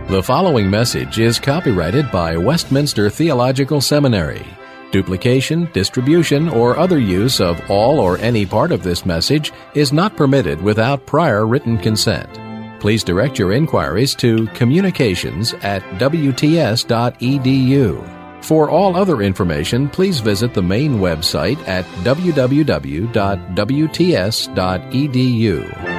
The following message is copyrighted by Westminster Theological Seminary. Duplication, distribution, or other use of all or any part of this message is not permitted without prior written consent. Please direct your inquiries to communications@wts.edu. For all other information, please visit the main website at www.wts.edu.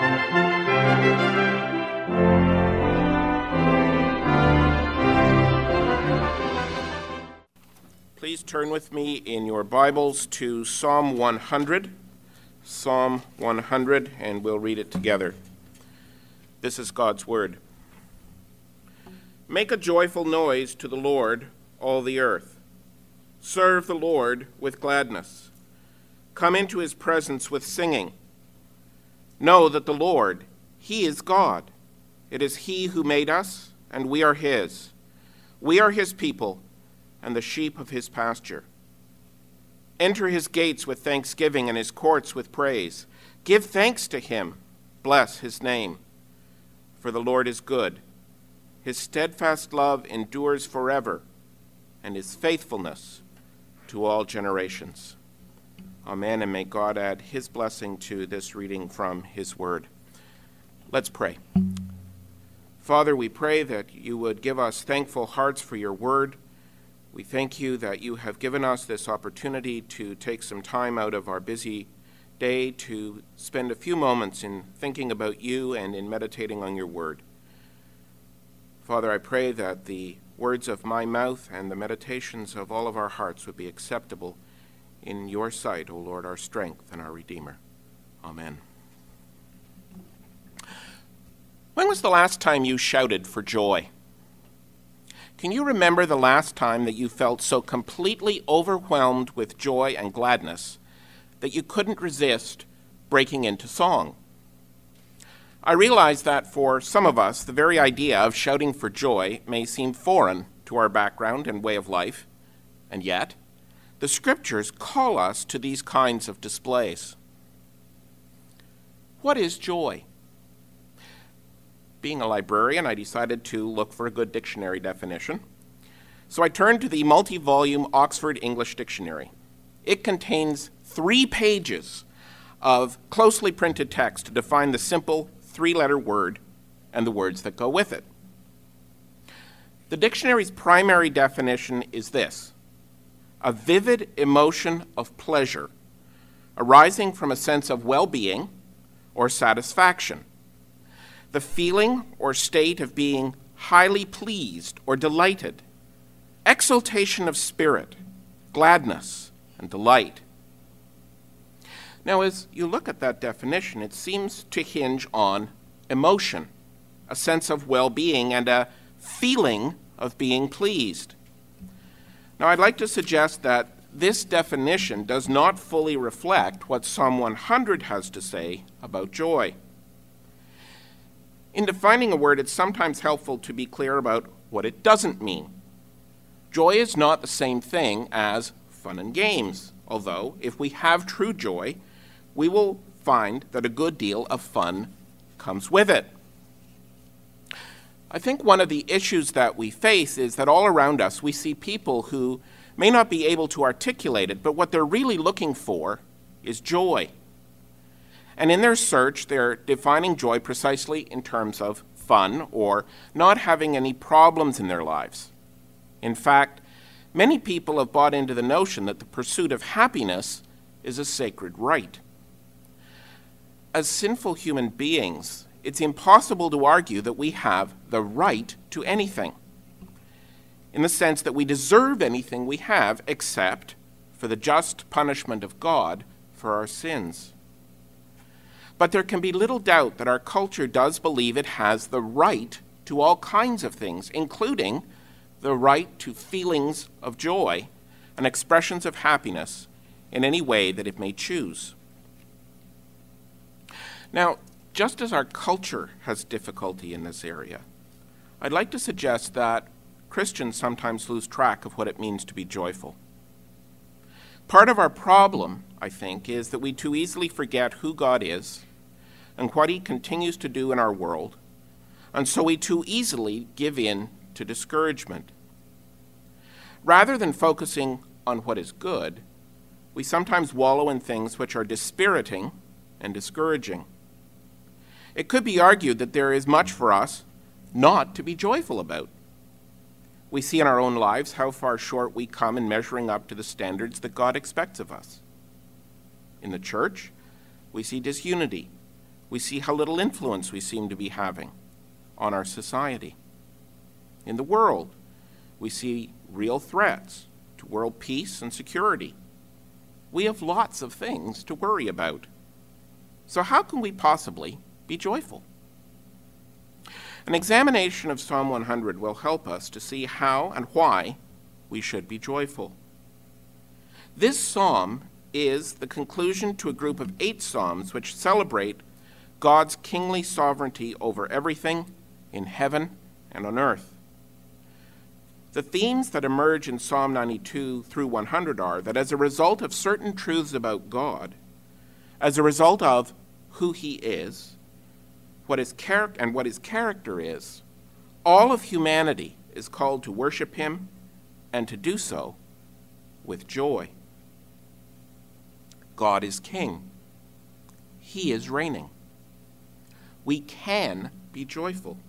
Please turn with me in your Bibles to Psalm 100. Psalm 100, and we'll read it together. This is God's Word. Make a joyful noise to the Lord, all the earth. Serve the Lord with gladness. Come into his presence with singing. Know that the Lord, he is God. It is he who made us, and we are his. We are his people, and the sheep of his pasture. Enter his gates with thanksgiving and his courts with praise. Give thanks to him. Bless his name. For the Lord is good. His steadfast love endures forever, and his faithfulness to all generations. Amen, and may God add his blessing to this reading from his word. Let's pray. Father, we pray that you would give us thankful hearts for your word. We thank you that you have given us this opportunity to take some time out of our busy day to spend a few moments in thinking about you and in meditating on your word. Father, I pray that the words of my mouth and the meditations of all of our hearts would be acceptable in your sight, O Lord, our strength and our Redeemer. Amen. When was the last time you shouted for joy? Can you remember the last time that you felt so completely overwhelmed with joy and gladness that you couldn't resist breaking into song? I realize that for some of us, the very idea of shouting for joy may seem foreign to our background and way of life, and yet the Scriptures call us to these kinds of displays. What is joy? Being a librarian, I decided to look for a good dictionary definition. So I turned to the multi-volume Oxford English Dictionary. It contains 3 pages of closely printed text to define the simple 3-letter word and the words that go with it. The dictionary's primary definition is this: a vivid emotion of pleasure arising from a sense of well-being or satisfaction. The feeling or state of being highly pleased or delighted, exultation of spirit, gladness, and delight. Now, as you look at that definition, it seems to hinge on emotion, a sense of well-being, and a feeling of being pleased. Now, I'd like to suggest that this definition does not fully reflect what Psalm 100 has to say about joy. In defining a word, it's sometimes helpful to be clear about what it doesn't mean. Joy is not the same thing as fun and games, although if we have true joy, we will find that a good deal of fun comes with it. I think one of the issues that we face is that all around us we see people who may not be able to articulate it, but what they're really looking for is joy. And in their search, they're defining joy precisely in terms of fun or not having any problems in their lives. In fact, many people have bought into the notion that the pursuit of happiness is a sacred right. As sinful human beings, it's impossible to argue that we have the right to anything, in the sense that we deserve anything we have except for the just punishment of God for our sins. But there can be little doubt that our culture does believe it has the right to all kinds of things, including the right to feelings of joy and expressions of happiness in any way that it may choose. Now, just as our culture has difficulty in this area, I'd like to suggest that Christians sometimes lose track of what it means to be joyful. Part of our problem, I think, is that we too easily forget who God is and what he continues to do in our world and so we too easily give in to discouragement. Rather than focusing on what is good, we sometimes wallow in things which are dispiriting and discouraging. It could be argued that there is much for us not to be joyful about. We see in our own lives how far short we come in measuring up to the standards that God expects of us. In the church, we see disunity. We see how little influence we seem to be having on our society. In the world, we see real threats to world peace and security. We have lots of things to worry about. So how can we possibly be joyful? An examination of Psalm 100 will help us to see how and why we should be joyful. This psalm is the conclusion to a group of 8 psalms which celebrate God's kingly sovereignty over everything in heaven and on earth. The themes that emerge in Psalm 92 through 100 are that as a result of certain truths about God, as a result of who he is, what his character is, all of humanity is called to worship him and to do so with joy. God is king. He is reigning. We can be joyful.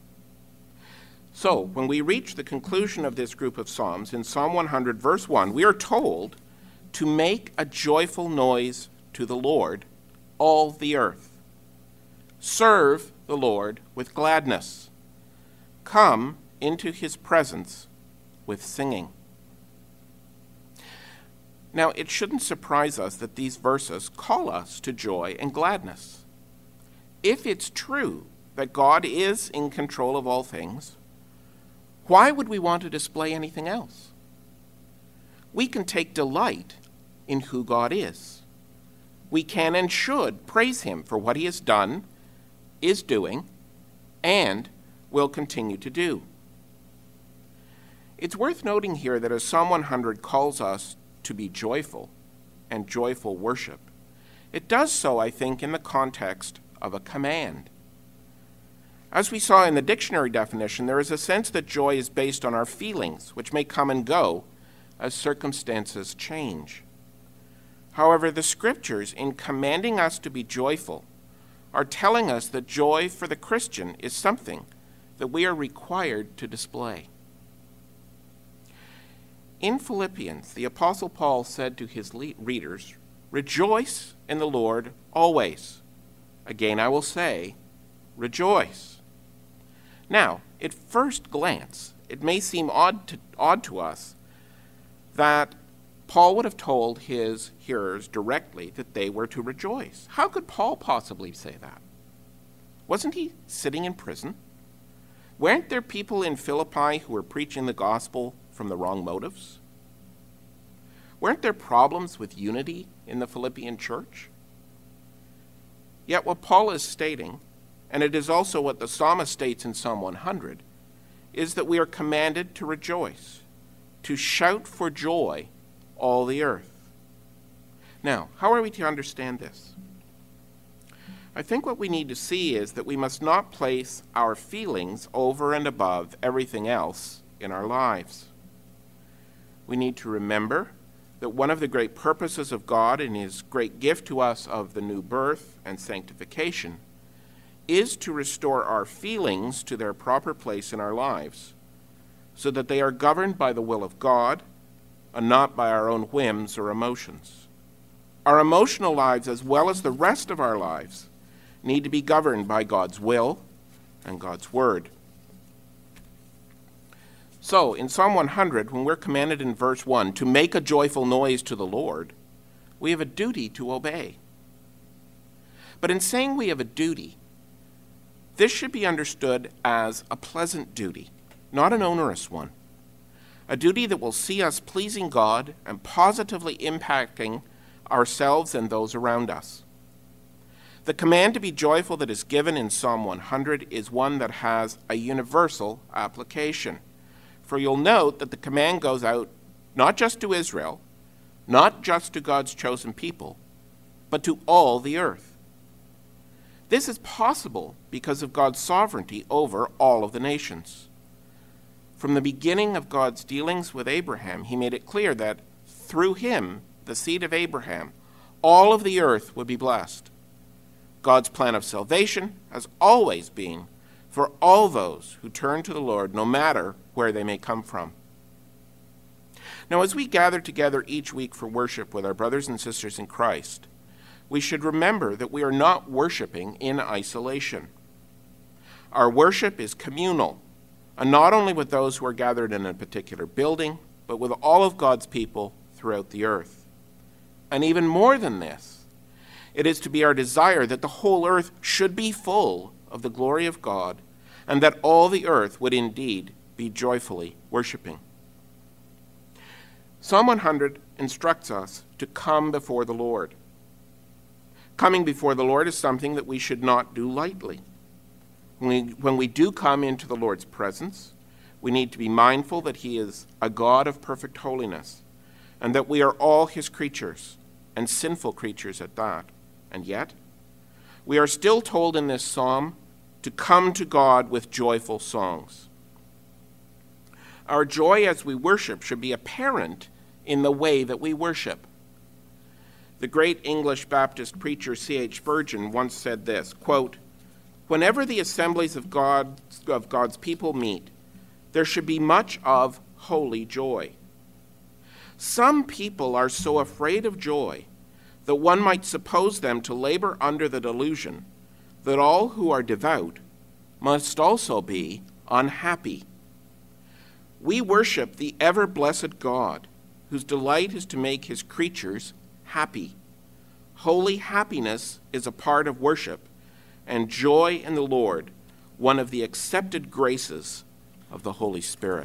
So, when we reach the conclusion of this group of Psalms, in Psalm 100, verse 1, we are told to make a joyful noise to the Lord, all the earth. Serve the Lord with gladness. Come into his presence with singing. Now, it shouldn't surprise us that these verses call us to joy and gladness. If it's true that God is in control of all things, why would we want to display anything else? We can take delight in who God is. We can and should praise him for what he has done, is doing, and will continue to do. It's worth noting here that as Psalm 100 calls us to be joyful and joyful worship, it does so, I think, in the context of a command. As we saw in the dictionary definition, there is a sense that joy is based on our feelings, which may come and go as circumstances change. However, the scriptures, in commanding us to be joyful, are telling us that joy for the Christian is something that we are required to display. In Philippians, the Apostle Paul said to his readers, "Rejoice in the Lord always. Again I will say, rejoice." Now, at first glance, it may seem odd to us that Paul would have told his hearers directly that they were to rejoice. How could Paul possibly say that? Wasn't he sitting in prison? Weren't there people in Philippi who were preaching the gospel from the wrong motives? Weren't there problems with unity in the Philippian church? Yet what Paul is stating, and it is also what the psalmist states in Psalm 100, is that we are commanded to rejoice, to shout for joy all the earth. Now, how are we to understand this? I think what we need to see is that we must not place our feelings over and above everything else in our lives. We need to remember that one of the great purposes of God in his great gift to us of the new birth and sanctification is to restore our feelings to their proper place in our lives, so that they are governed by the will of God and not by our own whims or emotions. Our emotional lives, as well as the rest of our lives, need to be governed by God's will and God's word. So, in Psalm 100, when we're commanded in verse 1 to make a joyful noise to the Lord, we have a duty to obey. But in saying we have a duty, this should be understood as a pleasant duty, not an onerous one. A duty that will see us pleasing God and positively impacting ourselves and those around us. The command to be joyful that is given in Psalm 100 is one that has a universal application. For you'll note that the command goes out not just to Israel, not just to God's chosen people, but to all the earth. This is possible because of God's sovereignty over all of the nations. From the beginning of God's dealings with Abraham, he made it clear that through him, the seed of Abraham, all of the earth would be blessed. God's plan of salvation has always been for all those who turn to the Lord, no matter where they may come from. Now, as we gather together each week for worship with our brothers and sisters in Christ, we should remember that we are not worshiping in isolation. Our worship is communal, and not only with those who are gathered in a particular building, but with all of God's people throughout the earth. And even more than this, it is to be our desire that the whole earth should be full of the glory of God, and that all the earth would indeed be joyfully worshiping. Psalm 100 instructs us to come before the Lord. Coming before the Lord is something that we should not do lightly. When we do come into the Lord's presence, we need to be mindful that he is a God of perfect holiness, and that we are all his creatures, and sinful creatures at that. And yet, we are still told in this psalm to come to God with joyful songs. Our joy as we worship should be apparent in the way that we worship. The great English Baptist preacher C.H. Spurgeon once said this, quote, "Whenever the assemblies of God's people meet, there should be much of holy joy. Some people are so afraid of joy that one might suppose them to labor under the delusion that all who are devout must also be unhappy. We worship the ever-blessed God, whose delight is to make his creatures happy. Holy happiness is a part of worship, and joy in the Lord, one of the accepted graces of the Holy Spirit."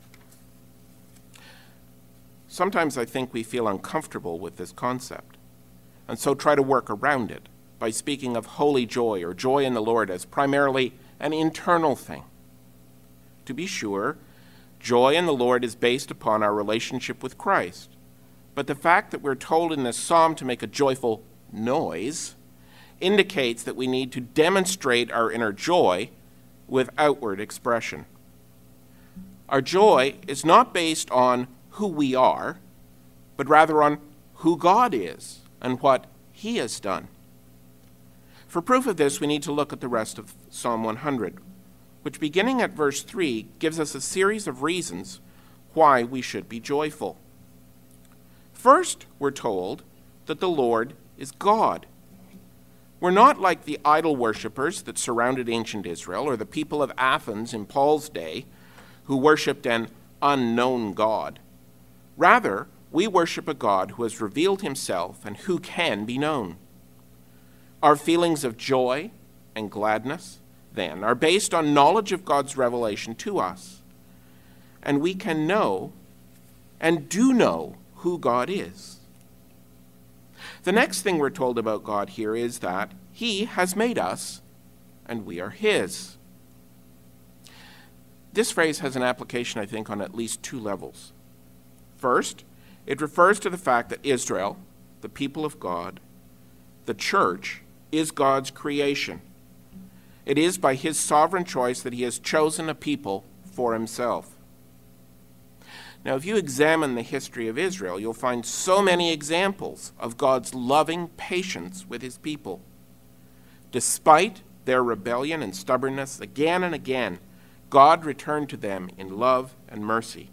Sometimes I think we feel uncomfortable with this concept, and so try to work around it by speaking of holy joy or joy in the Lord as primarily an internal thing. To be sure, joy in the Lord is based upon our relationship with Christ, but the fact that we're told in this psalm to make a joyful noise indicates that we need to demonstrate our inner joy with outward expression. Our joy is not based on who we are, but rather on who God is and what he has done. For proof of this, we need to look at the rest of Psalm 100, which beginning at verse 3 gives us a series of reasons why we should be joyful. First, we're told that the Lord is God. We're not like the idol worshippers that surrounded ancient Israel or the people of Athens in Paul's day who worshipped an unknown God. Rather, we worship a God who has revealed himself and who can be known. Our feelings of joy and gladness, then, are based on knowledge of God's revelation to us. And we can know and do know who God is. The next thing we're told about God here is that he has made us and we are his. This phrase has an application, I think, on at least two levels. First, it refers to the fact that Israel, the people of God, the church, is God's creation. It is by his sovereign choice that he has chosen a people for himself. Now, if you examine the history of Israel, you'll find so many examples of God's loving patience with his people. Despite their rebellion and stubbornness, again and again, God returned to them in love and mercy.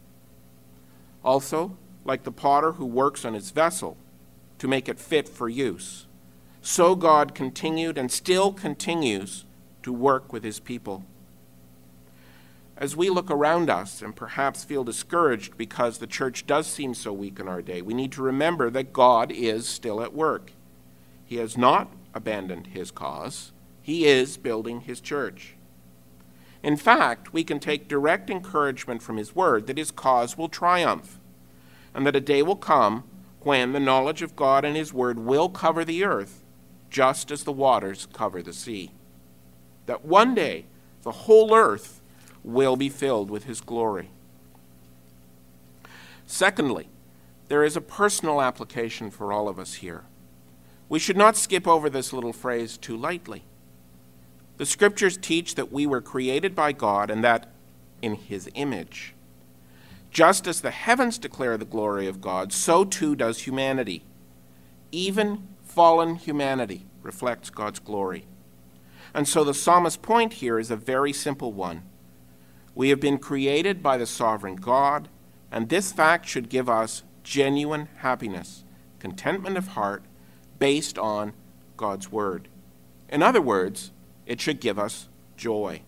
Also, like the potter who works on his vessel to make it fit for use, so God continued and still continues to work with his people. As we look around us and perhaps feel discouraged because the church does seem so weak in our day, we need to remember that God is still at work. He has not abandoned his cause. He is building his church. In fact, we can take direct encouragement from his word that his cause will triumph, and that a day will come when the knowledge of God and his word will cover the earth, just as the waters cover the sea. That one day the whole earth will be filled with his glory. Secondly, there is a personal application for all of us here. We should not skip over this little phrase too lightly. The Scriptures teach that we were created by God and that in His image. Just as the heavens declare the glory of God, so too does humanity. Even fallen humanity reflects God's glory. And so the psalmist's point here is a very simple one. We have been created by the sovereign God, and this fact should give us genuine happiness, contentment of heart, based on God's word. In other words, it should give us joy.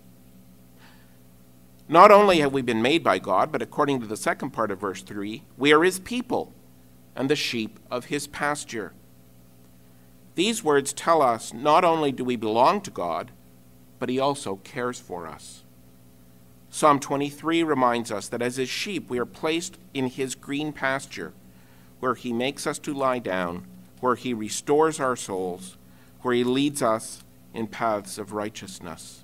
Not only have we been made by God, but according to the second part of verse 3, we are His people and the sheep of His pasture. These words tell us not only do we belong to God, but He also cares for us. Psalm 23 reminds us that as His sheep we are placed in His green pasture, where He makes us to lie down, where He restores our souls, where He leads us in paths of righteousness.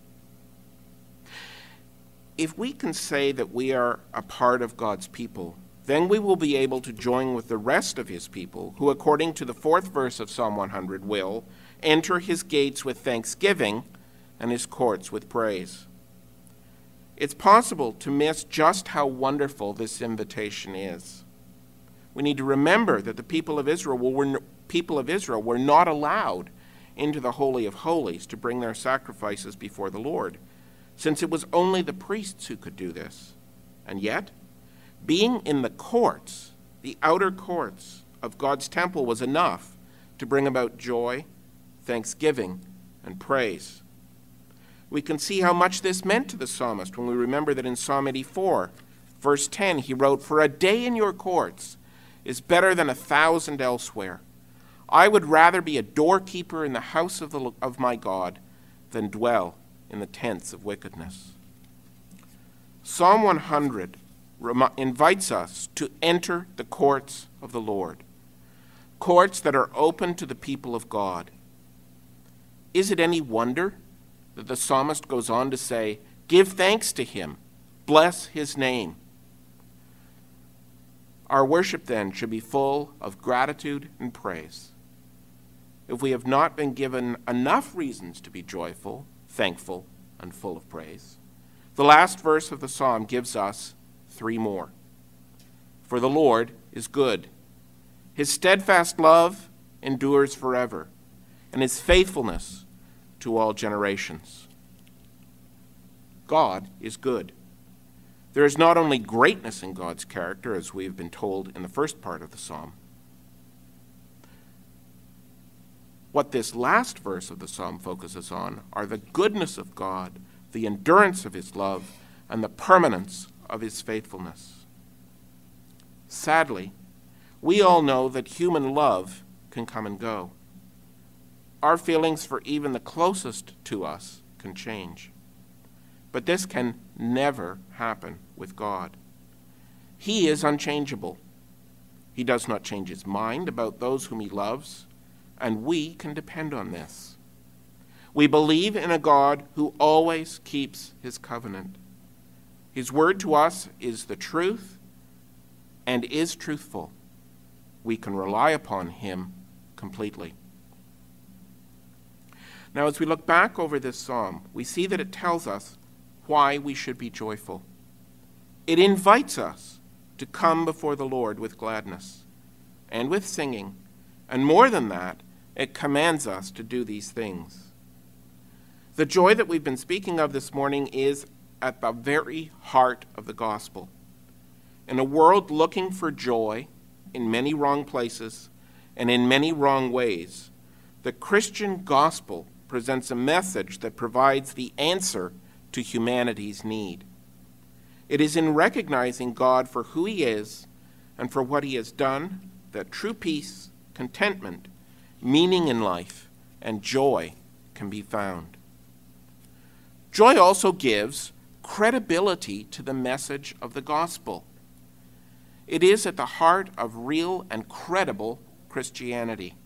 If we can say that we are a part of God's people, then we will be able to join with the rest of His people, who, according to the 4th verse of Psalm 100, will enter His gates with thanksgiving and His courts with praise. It's possible to miss just how wonderful this invitation is. We need to remember that the people of Israel were not allowed into the Holy of Holies to bring their sacrifices before the Lord, since it was only the priests who could do this. And yet, being in the courts, the outer courts of God's temple, was enough to bring about joy, thanksgiving, and praise. We can see how much this meant to the psalmist when we remember that in Psalm 84, verse 10, he wrote, "For a day in your courts is better than 1,000 elsewhere. I would rather be a doorkeeper in the house of my God than dwell in the tents of wickedness." Psalm 100 invites us to enter the courts of the Lord, courts that are open to the people of God. Is it any wonder that the psalmist goes on to say, "Give thanks to Him, bless His name"? Our worship then should be full of gratitude and praise. If we have not been given enough reasons to be joyful, thankful, and full of praise, the last verse of the psalm gives us 3 more. For the Lord is good. His steadfast love endures forever, and His faithfulness to all generations. God is good. There is not only greatness in God's character, as we have been told in the first part of the psalm. What this last verse of the psalm focuses on are the goodness of God, the endurance of His love, and the permanence of His faithfulness. Sadly, we all know that human love can come and go. Our feelings for even the closest to us can change. But this can never happen with God. He is unchangeable. He does not change His mind about those whom He loves, and we can depend on this. We believe in a God who always keeps His covenant. His word to us is the truth and is truthful. We can rely upon Him completely. Now, as we look back over this psalm, we see that it tells us why we should be joyful. It invites us to come before the Lord with gladness and with singing, and more than that, it commands us to do these things. The joy that we've been speaking of this morning is at the very heart of the gospel. In a world looking for joy in many wrong places and in many wrong ways, the Christian gospel presents a message that provides the answer to humanity's need. It is in recognizing God for who He is and for what He has done that true peace, contentment, meaning in life, and joy can be found. Joy also gives credibility to the message of the gospel. It is at the heart of real and credible Christianity.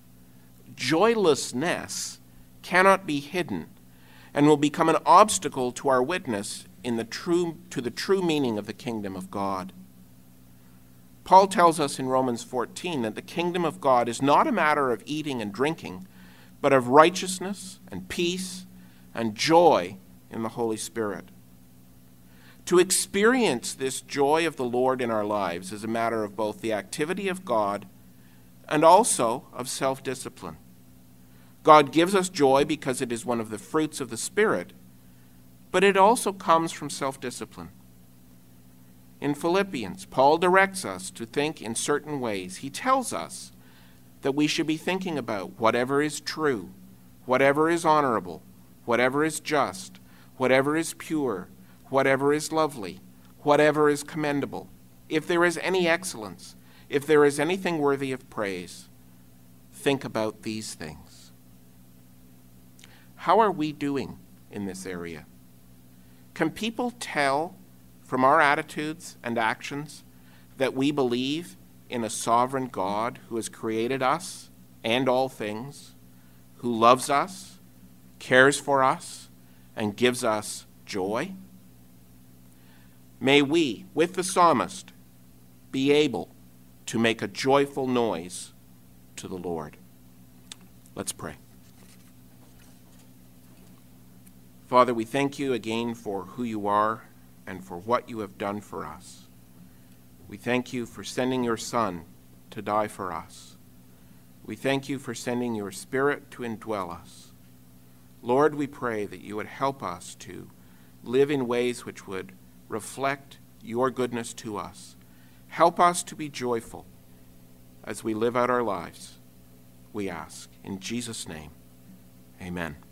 Joylessness cannot be hidden and will become an obstacle to our witness to the true meaning of the kingdom of God. Paul tells us in Romans 14 that the kingdom of God is not a matter of eating and drinking, but of righteousness and peace and joy in the Holy Spirit. To experience this joy of the Lord in our lives is a matter of both the activity of God and also of self-discipline. God gives us joy because it is one of the fruits of the Spirit, but it also comes from self-discipline. In Philippians, Paul directs us to think in certain ways. He tells us that we should be thinking about whatever is true, whatever is honorable, whatever is just, whatever is pure, whatever is lovely, whatever is commendable. If there is any excellence, if there is anything worthy of praise, think about these things. How are we doing in this area? Can people tell from our attitudes and actions that we believe in a sovereign God who has created us and all things, who loves us, cares for us, and gives us joy? May we, with the psalmist, be able to make a joyful noise to the Lord. Let's pray. Father, we thank you again for who you are and for what you have done for us. We thank you for sending your Son to die for us. We thank you for sending your Spirit to indwell us. Lord, we pray that you would help us to live in ways which would reflect your goodness to us. Help us to be joyful as we live out our lives, we ask. In Jesus' name, amen.